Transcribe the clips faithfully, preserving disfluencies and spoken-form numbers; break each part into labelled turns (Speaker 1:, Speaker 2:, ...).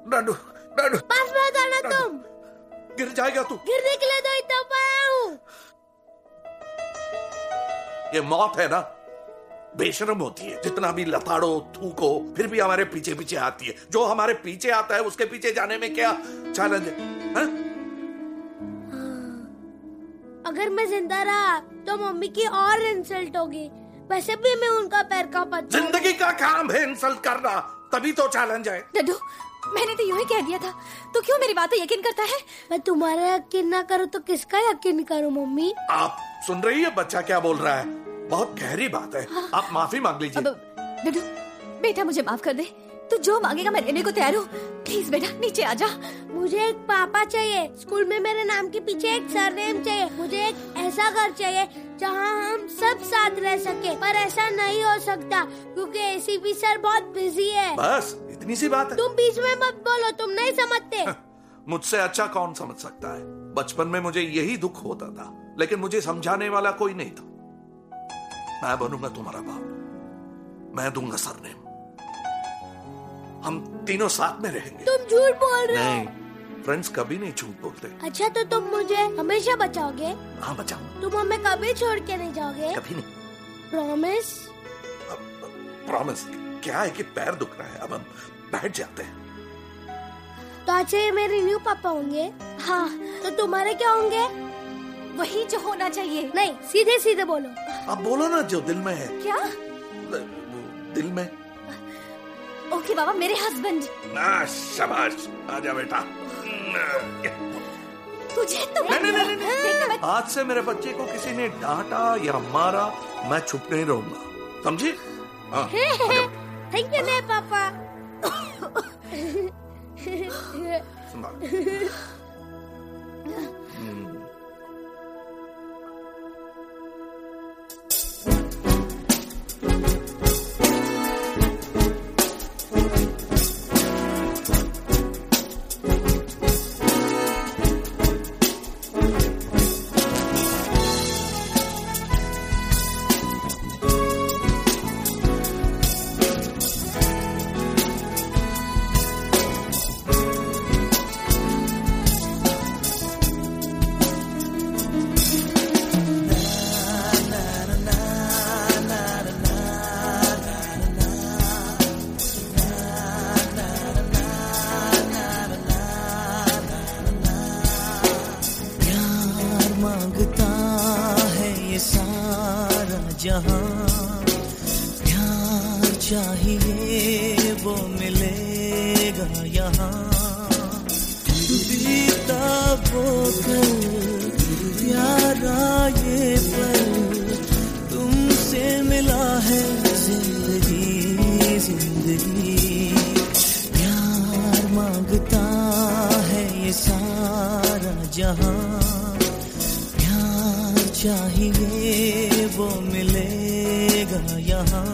Speaker 1: नानू, नानू,
Speaker 2: पास मत आना तुम,
Speaker 1: गिर जाएगा तू।
Speaker 2: गिरने के लिए तो इतना पाया हूँ।
Speaker 1: ये मौत है ना, बेशरम होती है। जितना भी लताड़ो थूको फिर भी हमारे पीछे पीछे आती है। जो हमारे पीछे आता है उसके पीछे जाने में क्या चैलेंज है?
Speaker 2: अगर मैं जिंदा रहा तो मम्मी की और इंसल्ट होगी। वैसे भी मैं उनका पैर का पत्थर।
Speaker 1: जिंदगी का काम है इंसल्ट करना, तभी तो चैलेंज है।
Speaker 3: डड्डू, मैंने तो यूं ही कह दिया था, तो क्यों मेरी बात पे यकीन करता है?
Speaker 2: मैं तुम्हारा यकीन ना करूँ तो किसका यकीन करूँ मम्मी?
Speaker 1: आप सुन रही है बच्चा क्या बोल रहा है? बहुत गहरी बात है। हाँ। आप माफी मांग लीजिए।
Speaker 3: डड्डू बेटा, मुझे माफ कर दे। तू जो मांगेगा मैं देने को तैयार हूँ। प्लीज बेटा नीचे आ जा।
Speaker 2: मुझे एक पापा चाहिए, स्कूल में मेरे नाम के पीछे एक सरनेम चाहिए, मुझे एक ऐसा घर चाहिए जहाँ हम सब साथ रह सके। पर ऐसा नहीं हो सकता क्योंकि एसीपी सर बहुत बिजी है।
Speaker 1: बस इतनी सी बात है।
Speaker 2: तुम बीच में मत बोलो, तुम नहीं समझते।
Speaker 1: मुझसे अच्छा कौन समझ सकता है? बचपन में मुझे यही दुख होता था, लेकिन मुझे समझाने वाला कोई नहीं था। मैं बनूंगा तुम्हारा बाप, मैं दूंगा सरनेम, हम तीनों साथ में रहेंगे।
Speaker 2: तुम झूठ बोल रहे हो।
Speaker 1: नहीं, फ्रेंड्स कभी नहीं झूठ बोलते।
Speaker 2: अच्छा तो तुम मुझे हमेशा बचाओगे?
Speaker 1: हाँ बचाऊं।
Speaker 2: तुम हमें कभी छोड़ के नहीं जाओगे?
Speaker 1: कभी नहीं।
Speaker 2: प्रॉमिस?
Speaker 1: प्रॉमिस। क्या है कि पैर दुख रहा है, अब हम बैठ जाते हैं।
Speaker 2: तो अच्छा ये मेरे न्यू पापा होंगे?
Speaker 3: हाँ।
Speaker 2: तो तुम्हारे क्या होंगे?
Speaker 3: वही जो होना चाहिए।
Speaker 2: नहीं, सीधे सीधे बोलो।
Speaker 1: अब बोलो ना जो दिल में है।
Speaker 3: क्या
Speaker 1: दिल में?
Speaker 3: ओके बाबा, मेरे हस्बैंड।
Speaker 1: शाबाश, आजा बेटा।
Speaker 3: तुझे तो
Speaker 1: नहीं, नहीं, नहीं, नहीं। आज से मेरे बच्चे को किसी ने डांटा या मारा, मैं चुप नहीं रहूंगा, समझी?
Speaker 2: थैंक यू नहीं पापा।
Speaker 4: जहाँ प्यार चाहिए वो मिलेगा यहाँ। बीता वो कल प्यारा ये पल तुमसे मिला है जिंदगी जिंदगी। प्यार मांगता है ये सारा जहाँ। प्यार चाहिए वो मिलेगा यहाँ।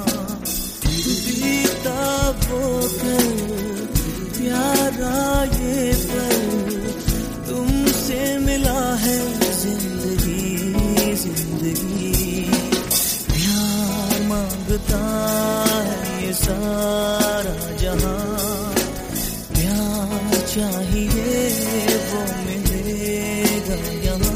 Speaker 4: बीता वो कल प्यारा ये पल तुमसे मिला है जिंदगी जिंदगी। प्यार मांगता है ये सारा जहाँ। प्यार चाहिए वो मिलेगा यहाँ।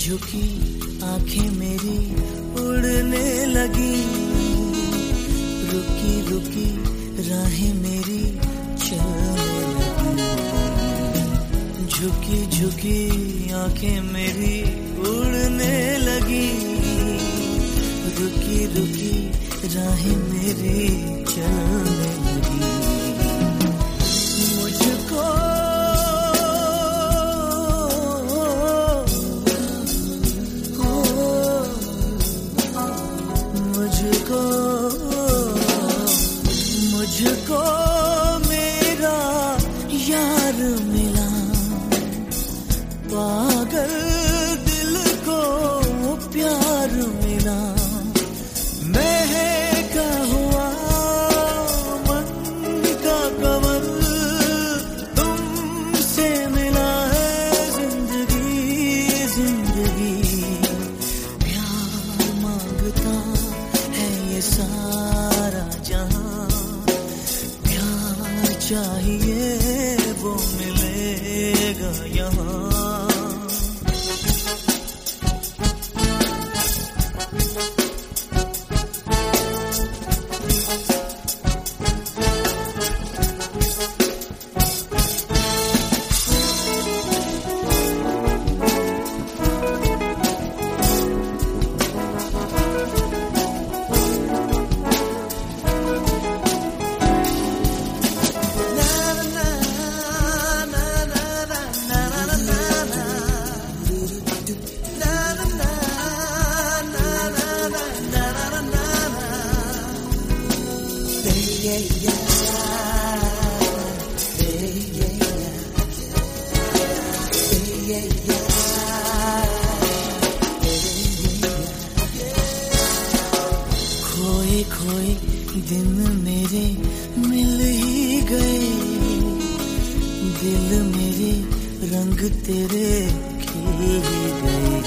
Speaker 4: झुकी आंखें मेरी उड़ने लगी, रुकी रुकी राहें मेरी चलने लगी, झुकी झुकी आंखें मेरी उड़ने लगी, रुकी रुकी राहें मेरी चलने लगी। मुझको मुझको मुझको मेरा यार मिला, पागल दिल को प्यार मिला, महका हुआ मन का कमल तुमसे मिला है जिंदगी जिंदगी, प्यार मांगता है ये सारा जहां, प्यार चाहिए वो मिलेगा यहाँ। खोए खोए दिन मेरे मिल ही गए, दिल मेरे रंग तेरे खिल ही गए,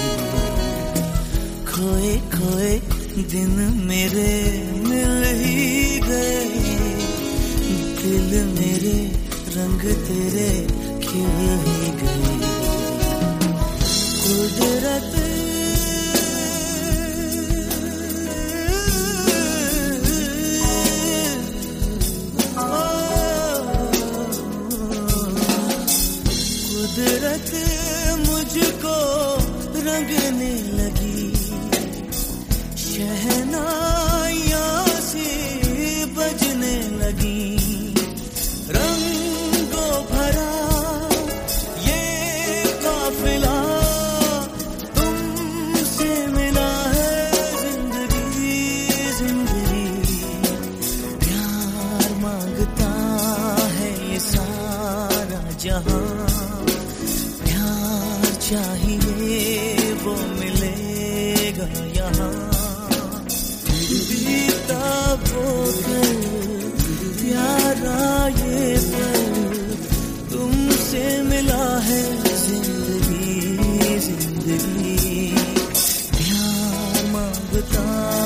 Speaker 4: खोए खोए दिन मेरे मिल ही गए, दिल मेरे रंग तेरे खिल ही गए, कुदरत कुदरत मुझको रंगने लगी, शहनाइयाँ सी बजने लगी, रंगों भरा ये काफिला तुमसे मिला है जिंदगी जिंदगी, प्यार मांगता है ये सारा जहां, चाहिए वो मिलेगा यहाँ, बीता वो कल प्यारा ये पल तुमसे मिला है जिंदगी जिंदगी, प्यार मांगता